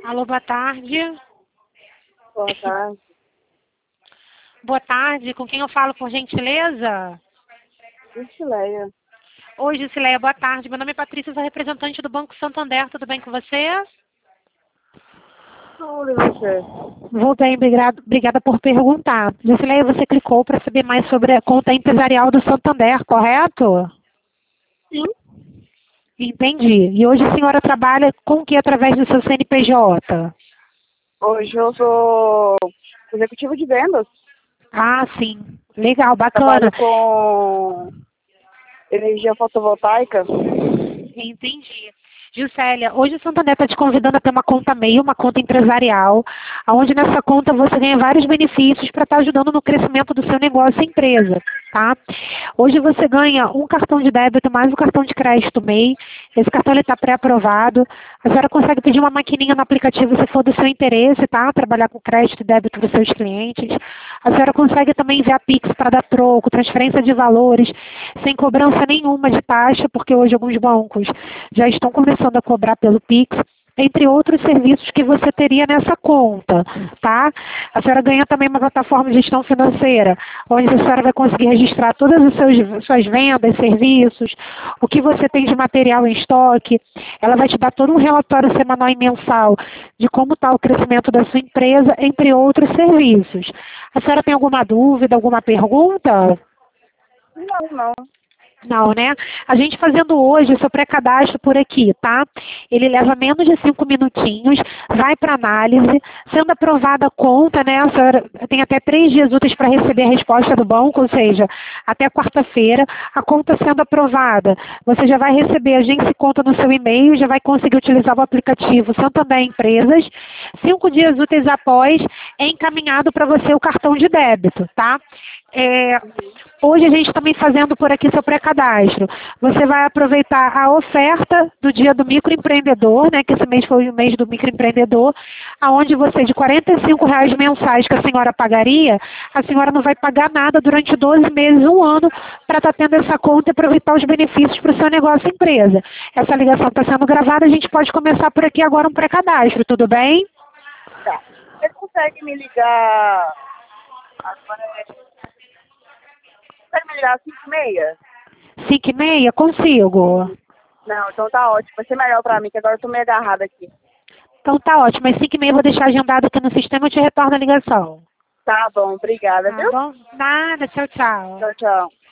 Alô, boa tarde. Boa tarde. Boa tarde, com quem eu falo, por gentileza? Jusileia. Oi, Jusileia, boa tarde. Meu nome é Patrícia, sou representante do Banco Santander. Tudo bem com você? Tudo e você? Vou bem, obrigada por perguntar. Jusileia, você clicou para saber mais sobre a conta empresarial do Santander, correto? Sim. Entendi. E hoje a senhora trabalha com o que através do seu CNPJ? Hoje eu sou executivo de vendas. Ah, sim. Legal, bacana. Trabalho com energia fotovoltaica. Entendi. Gisélia, hoje o Santander está te convidando a ter uma conta MEI, uma conta empresarial, onde nessa conta você ganha vários benefícios para estar ajudando no crescimento do seu negócio e empresa, tá? Hoje você ganha um cartão de débito mais um cartão de crédito MEI. Esse cartão está pré-aprovado. A senhora consegue pedir uma maquininha no aplicativo se for do seu interesse, tá? Trabalhar com crédito e débito dos seus clientes. A senhora consegue também enviar Pix para dar troco, transferência de valores, sem cobrança nenhuma de taxa, porque hoje alguns bancos já estão começando a cobrar pelo Pix, entre outros serviços que você teria nessa conta, tá? A senhora ganha também uma plataforma de gestão financeira, onde a senhora vai conseguir registrar todas as suas vendas, serviços, o que você tem de material em estoque. Ela vai te dar todo um relatório semanal e mensal de como está o crescimento da sua empresa, entre outros serviços. A senhora tem alguma dúvida, alguma pergunta? Não. Não, né? A gente fazendo hoje o seu pré-cadastro por aqui, tá? Ele leva menos de 5 minutinhos, vai para análise, sendo aprovada a conta, né? A senhora tem até 3 dias úteis para receber a resposta do banco, ou seja, até quarta-feira, a conta sendo aprovada. Você já vai receber a agência conta no seu e-mail, já vai conseguir utilizar o aplicativo Santander Empresas. 5 dias úteis após, é encaminhado para você o cartão de débito, tá? Hoje a gente também fazendo por aqui seu pré-cadastro. Você vai aproveitar a oferta do dia do microempreendedor, né? Que esse mês foi o mês do microempreendedor, aonde você de R$ 45 mensais que a senhora pagaria, a senhora não vai pagar nada durante 12 meses, um ano, para estar tendo essa conta e aproveitar os benefícios para o seu negócio e empresa. Essa ligação está sendo gravada, a gente pode começar por aqui agora um pré-cadastro, tudo bem? Tá. Você consegue me ligar agora? Consegue me ligar às 5h30? 5h30? Consigo. Não, então tá ótimo. Vai ser melhor pra mim, que agora eu tô meio agarrada aqui. Então tá ótimo. Às 5h30 eu vou deixar agendado aqui no sistema e eu te retorno a ligação. Tá bom, obrigada, Tá viu? bom? Nada, tchau, tchau. Tchau, tchau.